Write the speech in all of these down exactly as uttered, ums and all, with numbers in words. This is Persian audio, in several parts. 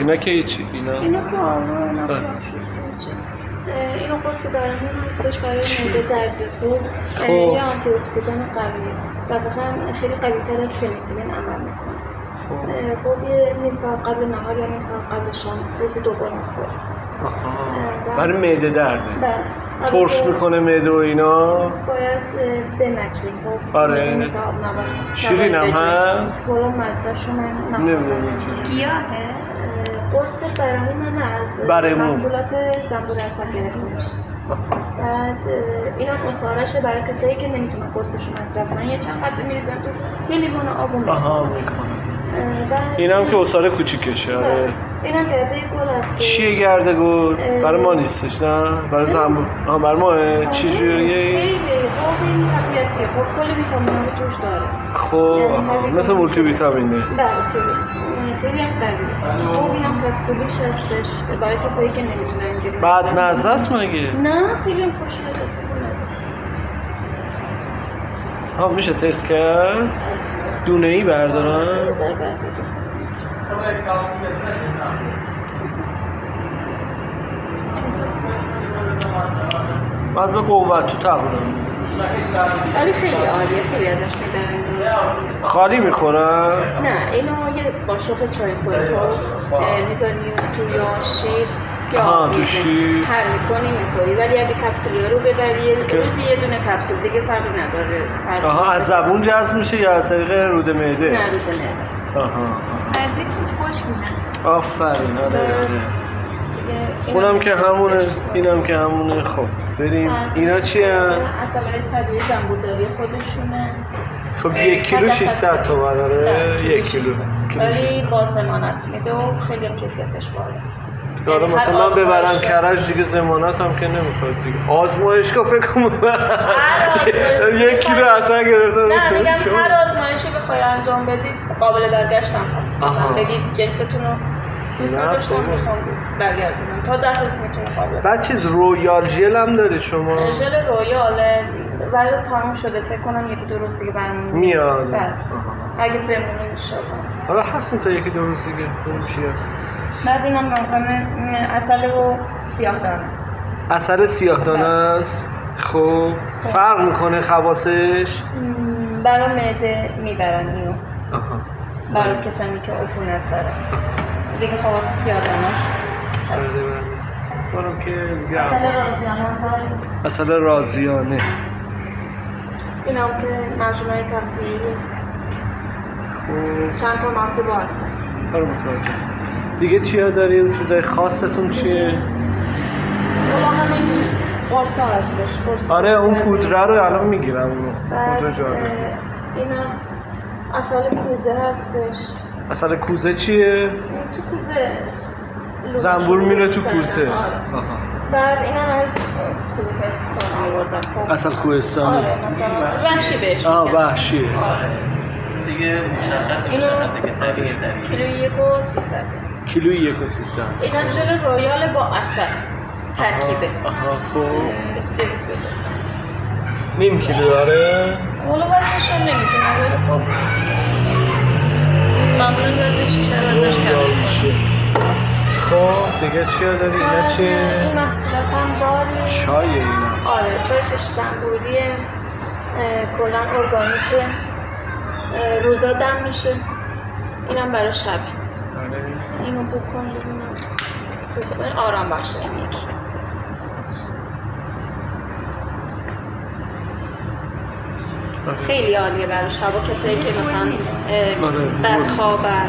اینا که هیچی؟ اینا؟ اینا که آره اینا که اینو قرص برامون هستش برای معده درد خوب یه آنتی اکسیدان قویه و واقعا خیلی قوی‌تر از پنیسیلین عمل میکنه. خب یه نیم ساعت قبل نهار یا نیم ساعت قبل شام روزی دو بار میخوره. برای معده درده؟ بله. ترش میکنه معده و اینا؟ باید بمکی. خب آره. نیم ساعت نباید. شیرین هم هست؟ برو مزدش رو من نمیدونم. گیاهه؟ قرص برامون نه از برامون محصولات زنبور عسل گرفته میشه. بعد اینا مصارشه برای کسایی که نمیتونن قرصشو مصرف کنن یه چند قطره میریزن تو یه لیوان آب میکنن. آها میکنن. اینا هم که اصاره کوچیکشه. آره. اینا گرده گل هست. چیه گرده گل؟ برای ما نیستش نه؟ برای زنبور. آها برای ماه؟ چی جوریه؟ خیلی خوب این طبیعتیه. خب کل ویتامین‌ها رو توش داره. خب مثل مولتی ویتامینه. بله خیلی. خیلی هم قویه. خب این هم کپسولیش هستش برای کسایی که نمیتونن اینجوری. بعد مزه است مگه؟ نه خیلی هم خوشمزه است. ها میشه تست کرد؟ دونه ای بردارم؟ مزه قوت تو تقریبا ولی خیلی عالیه خیلی ازش میبرن. خالی میخورن؟ نه اینو یه قاشق چای خوری خب میزانی تو یا شیر آها تو شیر هر میکنی میخوری ولی اگه کپسولی رو ببری روزی یه دونه کپسول دیگه فرقی نداره. آها از زبون جذب میشه یا از طریق رود معده؟ نه رود معده است. آها از این توت خوش میدن. آفرین آره آره. اونم که همونه اینم که همونه. خب بریم اینا چی هم؟ عسلای طبیعی زنبورداری خودشونه. خب یک کیلو ششصد تومن داره. یک کیلو ولی با ضمانت میده و خیلی کیفیتش بالاست. داره مثلا من ببرم کرج دیگه ضمانت هم که نمیخواد دیگه. آزمایشگاه فکر کنم یک کیلو عسل گرفتم. نه میگم هر آزمایشی بخوای انجام بدید قابل برگشت هم هست. مثلا بگید جنستون رو دوست داشتم میخوام برگردونم تا ده روز میتونه قابل. بعد چیز رویال ژل هم دارید شما؟ ژل رویال ولی تموم شده فکر کنم یکی دو روز دیگه برامون میاد. بله اگه بمونه انشالله. حالا هستیم تا یکی دو روز دیگه میشه. بعد اینم ممکنه عسل و سیاه دانه. عسل سیاه دانه است. خب فرق میکنه خواصش؟ برای معده میبرن اینو. آها. برای کسانی که عفونت داره. دیگه خواص سیاه دانه‌اش هست. برام که دیگه عسل رازیانه هم داریم. عسل رازیانه. اینا هم که مجموعه تغذیه‌ای. خب چند تا مغز با عسل. برای متوجه. دیگه چیا داریم؟ چیزای خاصتون چیه؟ والا همین قرصا هستش. آره اون پودره رو الان میگیرم اونو. پودر جاره. اینا عسل کوزه هستش. عسل کوزه چیه؟ تو کوزه زنبور میره تو کوزه. آها. بعد اینا از کوهستان آوردن. عسل کوهستان. آره مثلا وحشی بهش میگن. آه وحشی. آره. دیگه مشخصه مشخصه که طبیعی طبیعی. کیلو یک و سیصد. کیلو یک و سیصد. اینا ژل رویال با عسل ترکیبه. آها خب. دویست نیم کیلو داره؟ حالا وزنشون نمیدونم ولی خب معمولا وزن شیشه رو ازش کم. خب دیگه چی داری؟ اینا چیه؟ این محصولات هم داریم. چای اینا؟ آره چای چشم زنبوری کلن ارگانیکه روزا دم میشه. اینم برای شب. اینو بکن ببینم دوستان آرام بخشه این یکی. خیلی عالیه برای شب و کسایی که مثلا بدخوابن.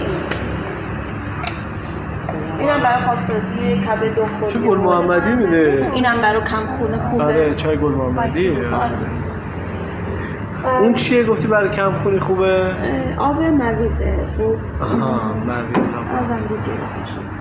اینم برای پاکسازی کبد و خون. چه گل محمدی میده؟ اینم برای کم خون خوبه. آره چای گل محمدی. اون چیه گفتی برای کم خونی خوبه؟ آب مویزه. آها مویز هم از انگور گرفته شده.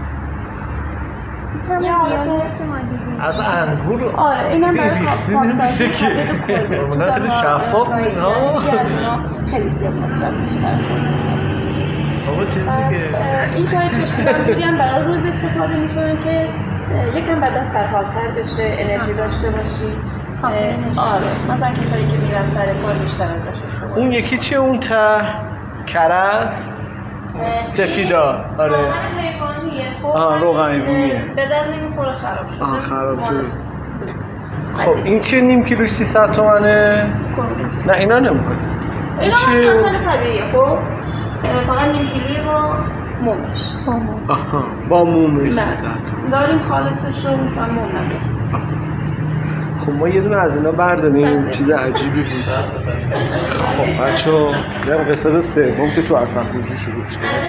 از انگور؟ آره اینم برای پاکسازی کبد و خون. خیلی شفاف میده ها. خیلی زیاد مصرف میشه. بابا چیزی که این چای چشم زنبوری هم برای روز استفاده میکنن که یکم بدن سرحال‌تر بشه، انرژی داشته باشی. آره مثلا کسایی که میرن سر کار بیشتر ازش استفاده. اون یکی چیه اون ته؟ کرز؟ سفیدا آره آها روغن حیوانیه به در نمیخوره خراب شده آها خراب شده خب این چیه نیم کیلوش سیصد تومنه؟ نه اینا نمیخواد این چیه؟ مثلا طبیعیه خب فقط نیم کیلویی با مومش آها با مومش سیصد داریم خالصش رو مثلا موم نداریم خب ما یه دونه از اینا برداریم چیز عجیبی بود خب بچه ها بریم قسمت سوم که تو اسدفروشی شروع شده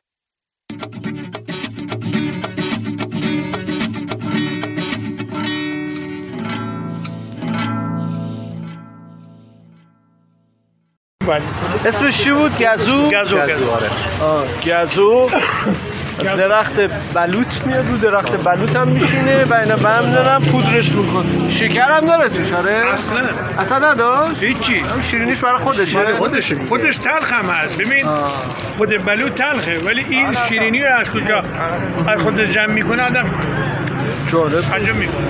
اسمش چی بود؟ گزو؟ گزو گزو آره آه گزو از درخت بلوط میاد رو درخت بلوط هم میشینه و اینا برم دارم پودرش میکن شکر هم داره توش آره؟ اصلا اصلا نداشت؟ هیچی هم شیرینیش برای خودشه؟ خودش خودش تلخ هم هست ببین خود بلوط تلخه ولی این شیرینی رو از کجا از خودش جمع میکنه آدم جالب انجام میکنه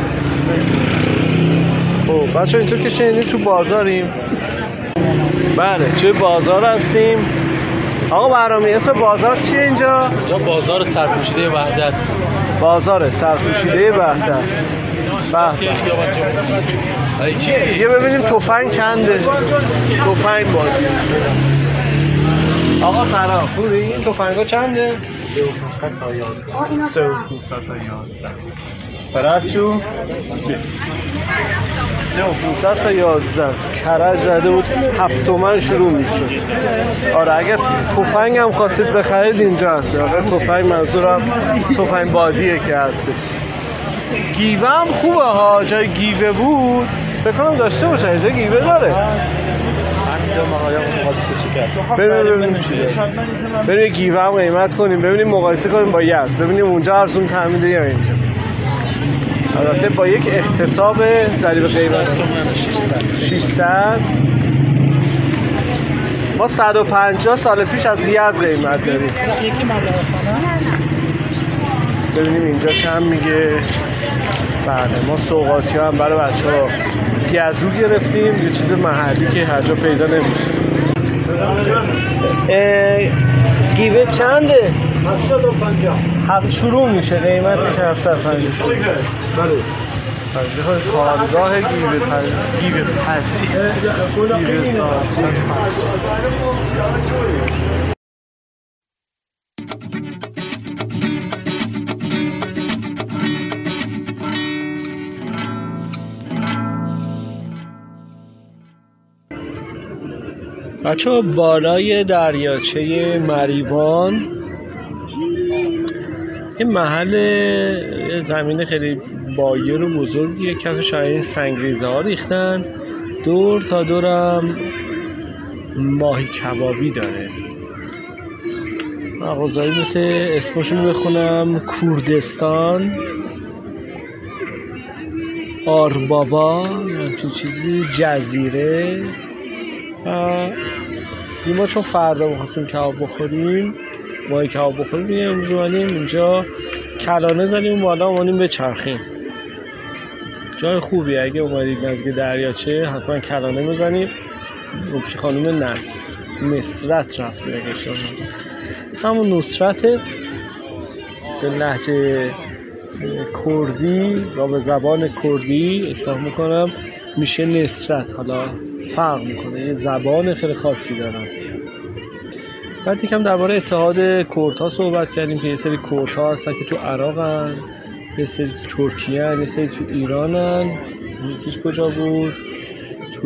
خب بچه اینطور که شنیدیم تو بازاریم بله توی بازار هستیم آقا برامی اسم بازار چیه اینجا؟ اینجا بازار سرپوشیده وحدت بود بازار سرپوشیده وحدت به یه ببینیم تفنگ چنده تفنگ بازی آقا سلام خوبی؟ این تفنگ ها چنده؟ سه و پونصد تا یازده سه و پونصد تا یازده برچو سه و پونصد تا یازده کرج زده بود هفت تومن شروع میشد آره اگه تفنگ هم خواستید بخرید اینجا هست اگر تفنگ منظورم تفنگ بادیه که هستش گیوه هم خوبه ها جای گیوه بود بکنم داشته باشه اینجا گیوه داره ببینیم ببینیم چی داره ببینیم گیوه هم قیمت کنیم ببینیم مقایسه کنیم با یزد ببینیم اونجا ارزون تعمیده یا اینجا البته با یک احتساب ضریب قیمت ششصد ما صد و پنجاه سال پیش از یزد قیمت داریم ببینیم اینجا چند میگه بله ما سوغاتی هم برای بچه ها گزو گرفتیم یه چیز محلی که هر جا پیدا نمیشه گیوه چنده؟ هفتصد و پنجاه هفت شروع میشه قیمتش هفتصد و پنجاه شروع بله کارگاه گیوه پس گیوه پس گیوه سازی بچه ها بالای دریاچه مریوان یه محل زمین خیلی بایر و بزرگیه کفش های سنگریزه ها ریختن دور تا دورم ماهی کبابی داره مغازه‌ای مثل اسمشون بخونم کوردستان آربابا همچین چیزی جزیره ما چون فردا بخواستیم کباب بخوریم ماهی کباب بخوریم دیگه امروز اومدیم اینجا کلانه زدیم بالا اومدیم به چرخیم جای خوبی اگه اومدید نزدیک دریاچه حتما کلانه بزنید پیش خانم نس نصرت رفتید اگه شما همون نصرت به لهجه کردی یا به زبان کردی اصلاح میکنم میشه نصرت حالا فرق میکنه یه زبان خیلی خاصی دارن بعد یکم درباره اتحاد کردها صحبت کردیم که یه سری کردها هستن که تو عراقن یه سری تو ترکیه هن یه سری تو ایرانن یکیش کجا بود تو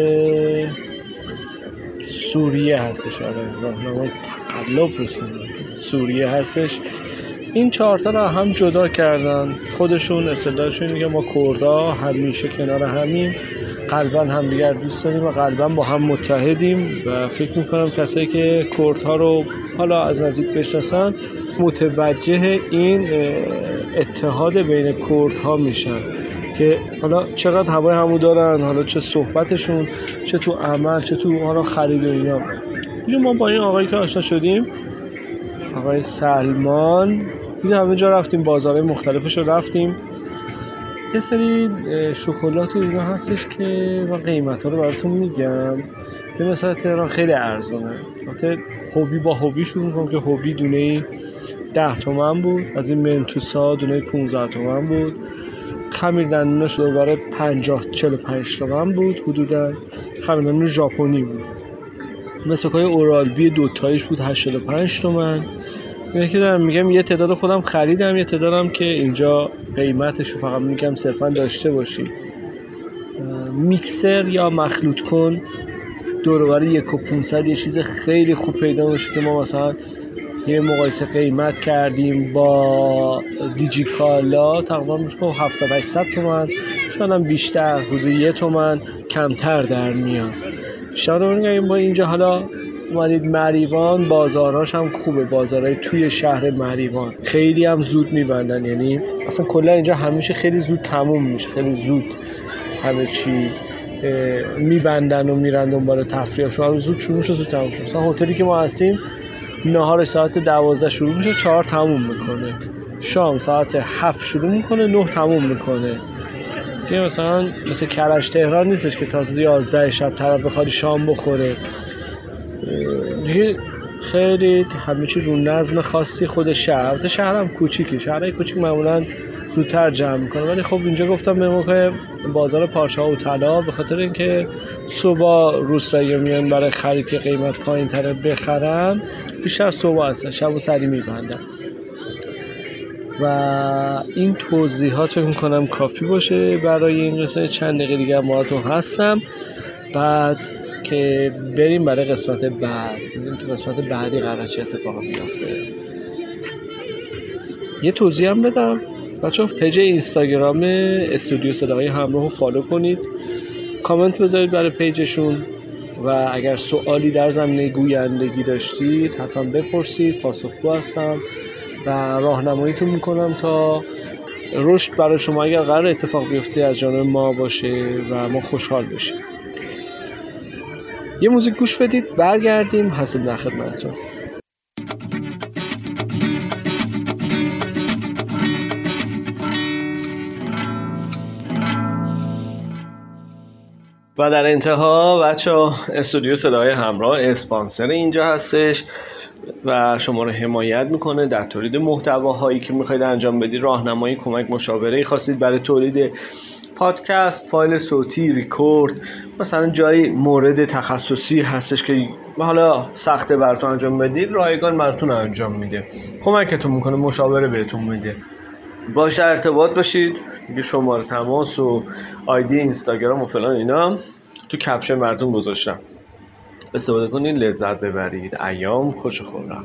سوریه هستش آره راهنمای تقلب رسوندن سوریه هستش این چهارتا رو هم جدا کردن خودشون اصطلاحشون میگه ما کردها همیشه کنار همیم قلبا هم دیگر دوست داریم و قلبا با هم متحدیم و فکر میکنم کسایی که کردها رو حالا از نزدیک بشناسن متوجه این اتحاد بین کردها میشن که حالا چقدر هوای همو دارن حالا چه صحبتشون چه تو عمل چه تو حالا خرید و اینا ما با این آقایی که آشنا شدیم آقای سلمان دیگه همه جا رفتیم بازارهای مختلفش رو رفتیم یه سری شکلات و اینا هستش که من قیمت ها رو براتون میگم به مثلا تهران خیلی ارزونه البته هوبی با هوبی شروع میکنم که هوبی دونه ده تومن بود، از این منتوسا دونه پونزده تومن بود، خمیر دندوناش دوباره پنجاه چهل و پنج تومن بود حدودا، خمیر دندون ژاپنی بود. مسواک‌های اورال بی دوتایش بود هشتاد و پنج تومن. اینه که دارم میگم یه تعداد خودم خریدم، یه تعدادم که اینجا قیمتشو فقط میگم صرفا داشته باشی. میکسر یا مخلوط کن دور و بر یک و پونصد یه چیز خیلی خوب پیدا میشه که ما مثلا یه مقایسه قیمت کردیم با دیجیکالا تقریبا میشه هفتصد هشتصد تومن، شاید هم بیشتر حدود یه تومن کمتر در میاد. شاید میگم با اینجا حالا اومدید مریوان، بازاراش هم خوبه، بازارهای توی شهر مریوان خیلی هم زود میبندن، یعنی اصلا کلا اینجا همیشه خیلی زود تموم میشه، خیلی زود همه چی میبندن و میرن دنبال تفریحشون، زود شروع میشه زود تموم میشه. مثلا هتلی که ما هستیم نهار ساعت دوازده شروع میشه چهار تموم میکنه، شام ساعت هفت شروع میکنه نه تموم میکنه. که مثلا مثل کرج تهران نیستش که تا یازده شب طرف بخواد شام بخوره. دیگه خیلی همه چی رو نظم خاصی خود شهر. البته شهر هم کوچیکه، شهرهای کوچیک معمولا زودتر جمع میکنه، ولی خب اینجا گفتم به موقع بازار پارچه‌ها و طلا به خاطر اینکه صبح روستایی میان برای خرید که قیمت پایین‌تره بخرن، بیشتر صبح هستن، شب و سری میبندن. و این توضیحات فکر میکنم کافی باشه برای این قسمت. چند دقیقه دیگه باهاتون هستم بعد که بریم برای قسمت بعد. ببینیم تو قسمت بعدی قراره چه اتفاقی بیفته. یه توضیح هم بدم بچه‌ها، پیج اینستاگرام استودیو صداهای همراه رو فالو کنید، کامنت بذارید برای پیجشون و اگر سوالی در زمینه گویندگی داشتید حتما بپرسید، پاسخگو هستم و راهنماییتون میکنم تا رشد برای شما اگر قرار اتفاق بیفته از جانب ما باشه و ما خوشحال بشیم. یه موزیک گوش بدید برگردیم هستیم در خدمتتون. و در انتها بچه‌ها استودیو صداهای همراه اسپانسر اینجا هستش و شما رو حمایت میکنه در تولید محتواهایی که میخواید انجام بدید، راهنمایی، کمک، مشاوره خواستید برای تولید پادکست، فایل صوتی، ریکورد، مثلا جایی مورد تخصصی هستش که حالا سخته براتون انجام بدید، رایگان براتون انجام میده، کمکتون میکنه، مشاوره بهتون میده. باشه ارتباط باشید دیگه. شماره تماس و آیدی اینستاگرام و فلان اینا تو کپشن براتون گذاشتم، استفاده کنید، لذت ببرید. ایام خوش و خورم.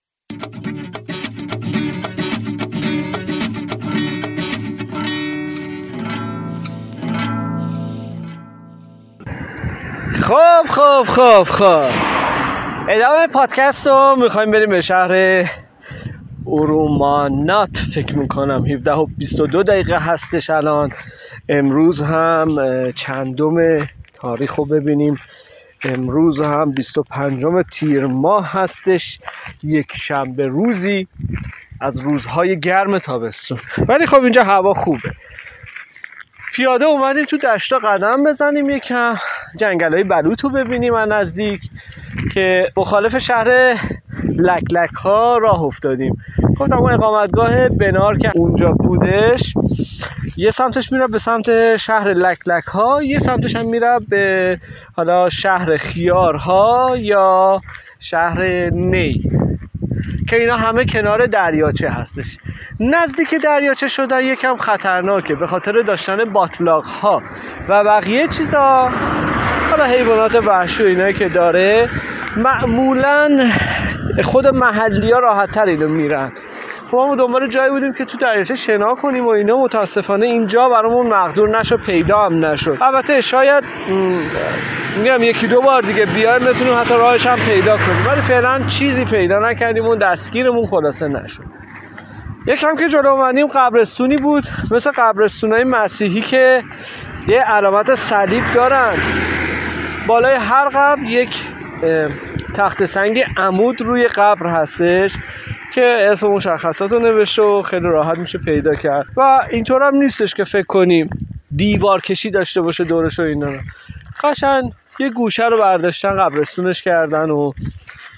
خب خب خب خب ادامه پادکست رو میخوایم بریم به شهر اورومانات. فکر میکنم هفده و بیست و دو دقیقه هستش الان. امروز هم چندم تاریخ رو ببینیم، امروز هم بیست و پنجم تیر ماه هستش، یک شنبه روزی از روزهای گرم تابستون، ولی خب اینجا هوا خوبه. پیاده اومدیم تو دشتا قدم بزنیم، یکم جنگل‌های بلوط رو ببینیم از نزدیک که مخالف شهر لک لک ها راه افتادیم. گفتم اون اقامتگاه بنار که اونجا بودش یه سمتش میره به سمت شهر لک لک ها، یه سمتش هم میره به حالا شهر خیارها یا شهر نی که اینا همه کنار دریاچه هستش. نزدیک دریاچه شدن یکم خطرناکه به خاطر داشتن باطلاق ها و بقیه چیزا، حالا حیوانات وحشی و اینایی که داره. معمولا خود محلی ها راحت تر اینو میرن. خب ما دنبال جایی بودیم که تو دریاچه شنا کنیم و اینا، متاسفانه اینجا برامون مقدور نشد، پیدا هم نشد. البته شاید میگم یکی دو بار دیگه بیایم بتونیم حتی راهش هم پیدا کنیم، ولی فعلا چیزی پیدا نکردیم و دستگیرمون خلاصه نشد. یکم که جلو اومدیم قبرستونی بود مثل قبرستونای مسیحی که یه علامت صلیب دارن، بالای هر قبر یک تخت سنگ عمود روی قبر هستش که اسم مشخصات رو نوشته و خیلی راحت میشه پیدا کرد. و اینطور هم نیستش که فکر کنیم دیوار کشی داشته باشه دورش و اینا. قشنگ یه گوشه رو برداشتن قبرستونش کردن و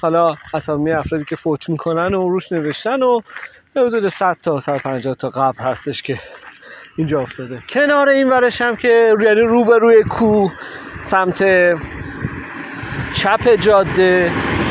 حالا اسامی افرادی که فوت میکنن و روش نوشتن و حدود صد تا صد و پنجاه تا قبر هستش که اینجا افتاده. کنار این ورش هم که یعنی رو به روی کوه سمت چپ جاده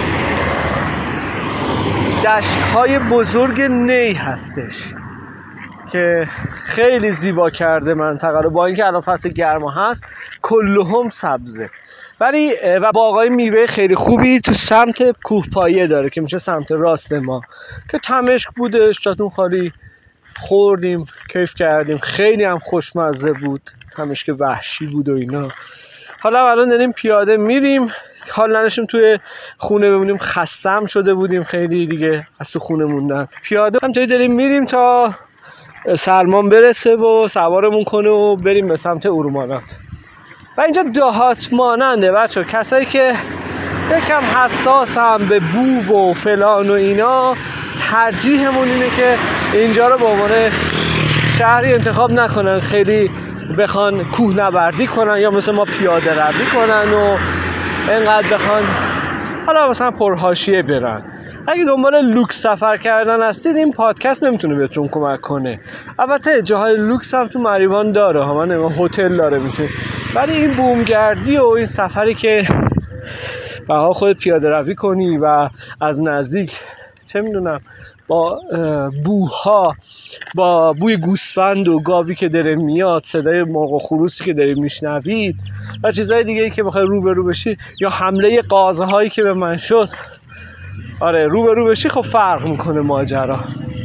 دشت‌های بزرگ نی هستش که خیلی زیبا کرده منطقه رو، با اینکه الان فصل گرما هست کلهم سبزه، ولی و باغای میوه خیلی خوبی تو سمت کوهپایه داره که میشه سمت راست ما که تمشک بودش، جاتون خالی خوردیم، کیف کردیم، خیلی هم خوشمزه بود، تمشک وحشی بود و اینا. حالا الان داریم پیاده میریم، حال نداشتیم توی خونه بمونیم، خستم شده بودیم خیلی دیگه از تو خونه موندن. پیاده همینطوری داریم میریم تا سلمان برسه و سوارمون کنه و بریم به سمت ارومانات. و اینجا دهات ماننده بچه، کسایی که یکم حساسم به بو و فلان و اینا، ترجیحمون اینه که اینجا رو به عنوان شهری انتخاب نکنن، خیلی بخوان کوه نوردی کنن یا مثل ما پیاده روی کنن و اینقدر بخوان حالا مثلا پرحاشیه برن. اگه دنبال لوکس سفر کردن هستید این پادکست نمیتونه بهتون کمک کنه. البته جاهای لوکس هم تو مریوان داره ها، من هتل داره میتونه، ولی این بومگردی و این سفری که بها خودت پیاده روی کنی و از نزدیک چه میدونم با بوها، با بوی گوسفند و گاوی که داره میاد، صدای مرغ و خروسی که داره میشنوید و چیزهای دیگه ای که بخوای رو به رو بشی، یا حمله قازهایی که به من شد، آره رو به رو بشی، خب فرق میکنه ماجرا.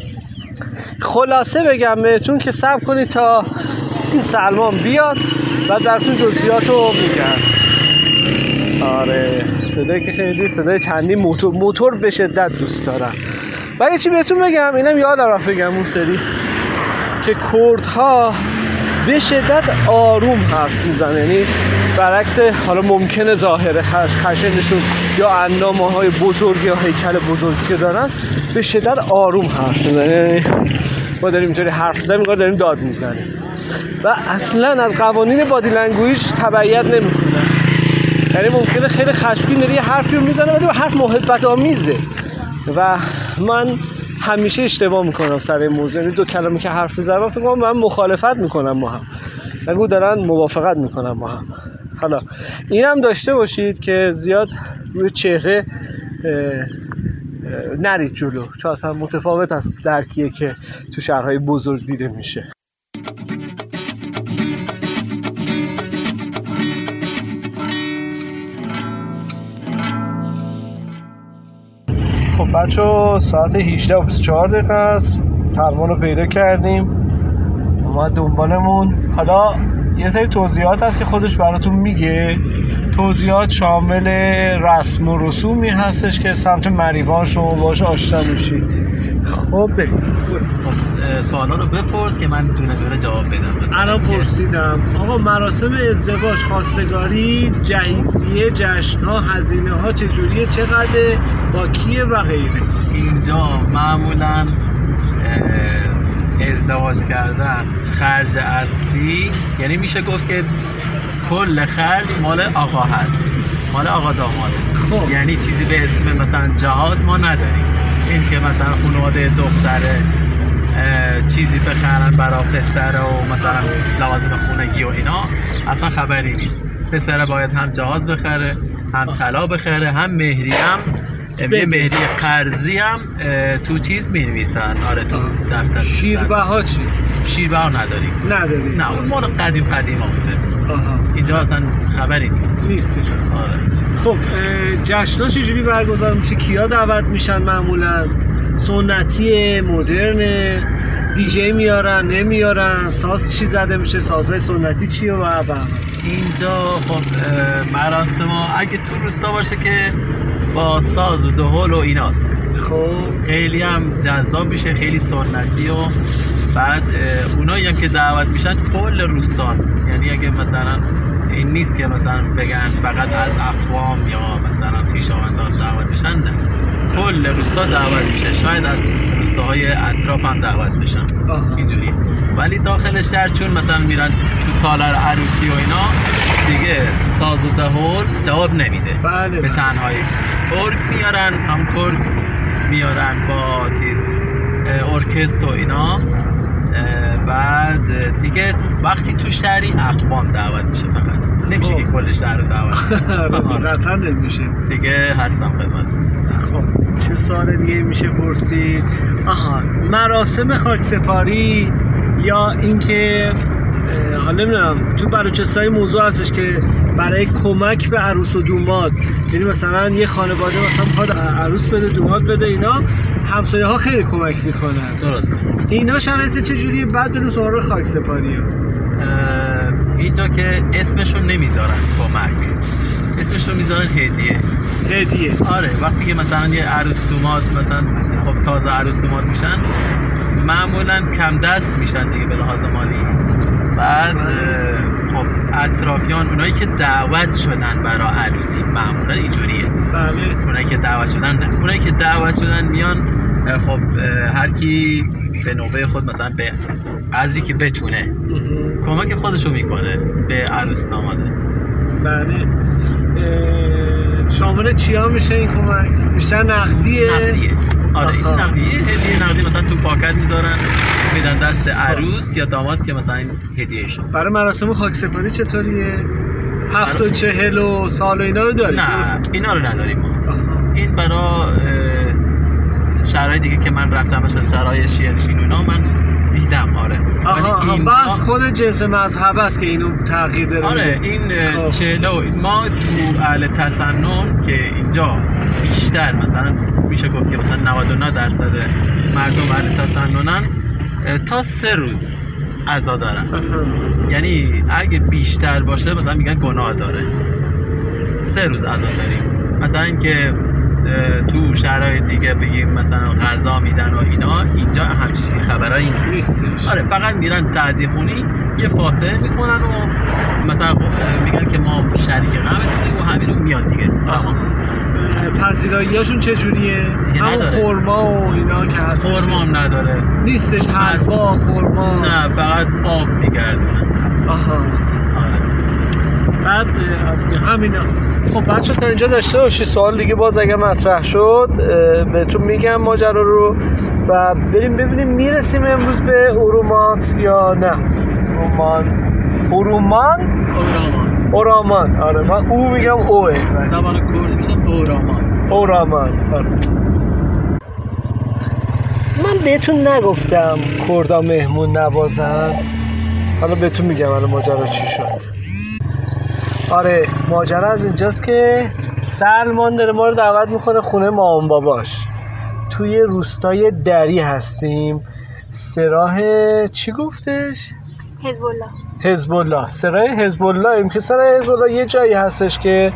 خلاصه بگم بهتون که صبر کنید تا این سلمان بیاد و درتون جزئیاتو میگم. آره صدایی که شنیدی صدای چندی موتور موتور به شدت دوست دارم. و یه چی بهتون بگم، اینم یادم رفت بگم اون سری که کردها به شدت آروم حرف میزنن، یعنی برعکس حالا ممکنه ظاهر خشنشون یا اندامه‌های بزرگ یا هیکل بزرگی که دارن، به شدت آروم حرف میزنن. یعنی ما داریم اینطوری حرف میزنیم، ما داریم داد میزنیم و اصلا از قوانین بادی لنگویج تبعیت نمیکنن. یعنی ممکنه خیلی خشمگین داره یه حرفی رو میزنه ولی حرف محبت آمیزه و من همیشه اشتباه میکنم سر این موضوع. یعنی دو کلمه که حرف میزنم فکر کنم من مخالفت میکنم با هم، نگو دارن موافقت میکنم با هم. حالا اینم داشته باشید که زیاد روی چهره نرید جلو، چون اصلا متفاوت است درکیه که تو شهرهای بزرگ دیده میشه. خب بچه ساعت هجده و بیست و چهار دقیقه است، سلمان رو پیدا کردیم، اومد دنبالمون. حالا یه سری توضیحات هست که خودش براتون میگه، توضیحات شامل رسم و رسومی هستش که سمت مریوان شما باش آشنا میشید. خب بریم سوالا رو بپرس که من دونه دونه جواب بدم. الان پرسیدم آقا مراسم ازدواج، خواستگاری، جهیزیه، جشن‌ها، هزینه‌ها چجوریه، چقدر، با کیه و غیره. اینجا معمولاً ازدواج کردن خرج اصلی، یعنی میشه گفت که کل خرج مال آقا هست، مال آقا داماده. خب یعنی چیزی به اسم مثلا جهاز ما نداریم، این که مثلا خانواده دختره چیزی بخرن برای پسر و مثلا لوازم خونگی و اینا اصلا خبری نیست. پسر باید هم جهاز بخره، هم طلا بخره، هم مهری، هم یه مهری قرضی هم تو چیز می‌نویسن. آره تو دفتر. شیربها چی؟ شیربها نداریم. نداریم. نه اون مال قدیم قدیم بوده. آها. اینجا اصلا خبری نیست. نیست. آره. خب جشن‌ها چجوری برگزار میشه؟ کیا دعوت میشن معمولا؟ سنتی، مدرن، دیجی میارن نمیارن، ساز چی زده میشه، سازهای سنتی چیه و بعد اینجا خب مراسم اگه تو روستا باشه که با ساز و دهل و ایناست. خب خیلی هم جذاب میشه، خیلی سنتی. و بعد اونایی هم که دعوت میشن کل روستان، یعنی اگه مثلا این نیست که مثلا بگن فقط از اقوام یا مثلا خویشاوندان دعوت میشن، نه کل روستا دعوت میشه، شاید از روستاهای اطراف هم دعوت بشن اینجوری. ولی داخل شهر چون مثلا میرن تو تالار عروسی و اینا دیگه ساز و دهل جواب نمیده. بله به تنهایی ارگ میارن، هم کرد میارن با چیز ارکستر و اینا. بعد دیگه وقتی تو شهری اقوام دعوت میشه، فقط نمیشه که کل شهر رو دعوت قطعا نمیشه دیگه. هستم خدمت. خب چه سوال دیگه میشه پرسید؟ آها، مراسم خاکسپاری یا اینکه حالا نمیدونم تو بلوچستان موضوع هستش که برای کمک به عروس و دوماد، یعنی مثلا یه خانواده مثلا پاد عروس بده دوماد بده، اینا همسایه ها خیلی کمک میکنن. درست. اینا شرایط چجوریه؟ بعد بریم سراغ خاکسپاری ها. اینجا که اسمشون نمیذارن کمک، اسمشون میذارن هدیه. هدیه. آره، وقتی که مثلا یه عروس دوماد مثلا خب تازه عروس دوماد میشن معمولا کم دست میشن دیگه به لحاظ مالی. بعد خب اطرافیان اونایی که دعوت شدن برای عروسی معمولا اینجوریه. بله. اونایی که دعوت شدن نه. اونایی که دعوت شدن میان خب هر کی به نوبه خود مثلا به قدری که بتونه کمک خودشو میکنه به عروس داماده. بله. شامل چیا میشه این کمک؟ بیشتر نقدیه؟ نقدیه. آره این نقدیه. هدیه نقدی مثلا تو پاکت میذارن میدن دست عروس یا داماد که مثلا این هدیهشه. برای مراسم خاکسپاری چطوریه؟ هفت و چهل و سال و اینا رو داریم؟ نه اینا رو نداریم ما. این برای شهرهای دیگه که من رفتم، مثلا شهرهای شیعه نشین اینا من دیدم. آره. آها، بس خود جنس مذهب است که اینو تغییر داره. آره این چهلو ما تو اهل تسنن که اینجا بیشتر مثلا میشه گفت که مثلا نود و نه درصد مردم اهل تسننن تا سه روز عزا دارن. یعنی اگه بیشتر باشه مثلا میگن گناه داره. سه روز عزا داریم. مثلا اینکه تو شهرهای دیگه بگیم مثلا غذا میدن و اینا، اینجا همچین خبرایی نیست. آره فقط میرن تعزیه خونی یه فاتحه میکنن و مثلا میگن که ما شریک غمتونیم و همین رو میان دیگه. پذیراییاشون چجوریه؟ همون خورما و اینا که هستش. خورما هم نداره. نیستش حلوا خورما. نه فقط آب میگردونن. آها. بعد همینا. خب بچه تا اینجا داشته باشی، سوال دیگه باز اگه مطرح شد بهتون میگم ماجرا رو و بریم ببینیم میرسیم امروز به اورومات یا نه. اورومان اورومان اورامان اورامان. آره من او میگم اوه، زبان کرد میشه اورامان اورامان. آره. من بهتون نگفتم کردا مهمون نوازن، حالا بهتون میگم الان ماجرا چی شد. آره ماجرا از اینجاست که سلمان داره ما رو دعوت میکنه خونه مامان باباش. توی روستای دری هستیم، سراح چی گفتش؟ حزب الله. حزب الله. سراح حزب الله ایم که سراح حزب الله یه جایی هستش که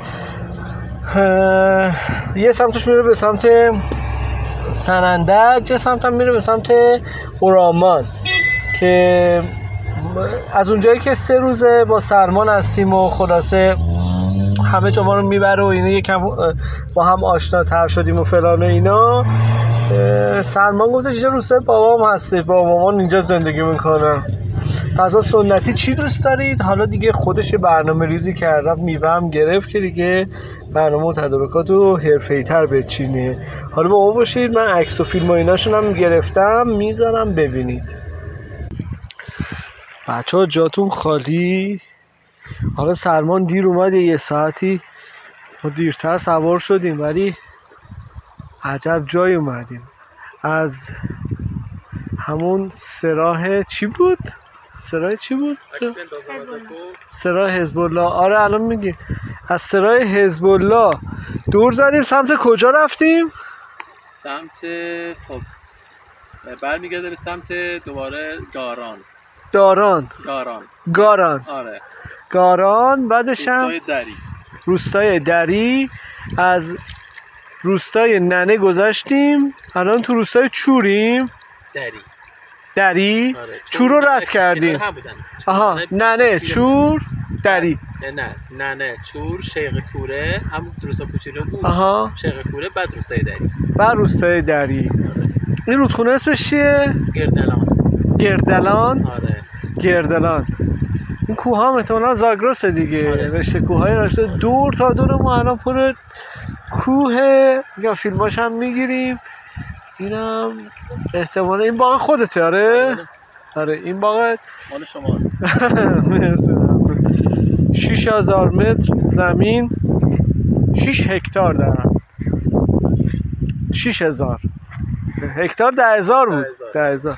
یه سمتش میره به سمت سنندج، یه سمت هم میره به سمت اورامان که از اونجایی که سه روزه با سلمان هستیم و خلاصه همه جا ما رو میبره و اینا یکم با هم آشناتر شدیم و فلان و اینا. سلمان گفتش اینجا روستای بابام هسته، با مامان اینجا زندگی میکنم، غذا سنتی چی دوست دارید؟ حالا دیگه خودش برنامه ریزی کرد، میوه هم گرفت که دیگه برنامه و تدارکات رو حرفه‌ای تر بچینه. حالا با ما باشید، من عکس و فیلم و ایناشون هم گرفتم میذارم ببینید. بچه ها جاتون خالی. حالا سلمان دیر اومده، یه ساعتی ما دیرتر سوار شدیم ولی عجب جای اومدیم. از همون سراح چی بود؟ سراح چی بود؟ سراح حزب الله. آره الان میگی از سراح حزب الله دور زدیم. سمت کجا رفتیم؟ سمت خب برمیگرده به سمت دوباره داران. داران گاران گاران آره گاران. بعدش هم روستای دری. روستای دری. از روستای ننه گذاشتیم، الان تو روستای چوریم. دری دری آره. چور رو رد کردیم. آها ننه چور دری. نه نه نه چور شیخ کوره، همون روستا کوچولو بود. آها شیخ کوره بعد روستای دری. و روستای دری. این رودخونه اسمش چیه؟ گردلان. گردلان؟ آره. گردلان. این کوه ها احتمالاً زاگرس دیگه. آره. رشته کوه های رشته دور تا دور ما الان پر کوه. یا فیلماش هم میگیریم. اینم احتمالاً این باغ خودته. آره؟ آره این باغ مال شما. مرسی. شش هزار متر زمین، شش هکتار در است. شش هزار هکتار ده هزار بود. ده هزار.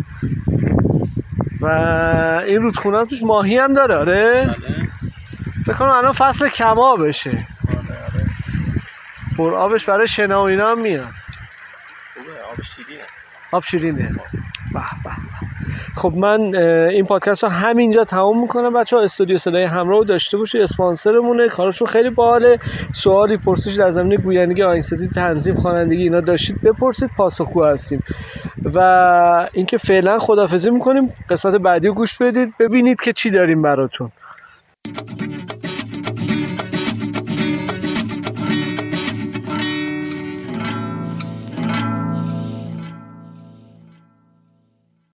و این رودخونه توش ماهی هم داره. آره فکر کنم الان فصل کما بشه. پر آبش برای شنا و اینا هم میاد. آب شیرینه. آب شیرینه. به به. خب من این پادکست رو همینجا تمام میکنم. بچه‌ها استودیو صدای همراه رو داشته باشید، اسپانسرمونه، کارشون خیلی باحاله. سوالی پرسش در زمینه گویندگی، آهنگسازی، تنظیم، خوانندگی اینا داشتید بپرسید، پاسخگو هستیم. و اینکه فعلا خداحافظی میکنیم. قسمت بعدی رو گوش بدید ببینید که چی داریم براتون.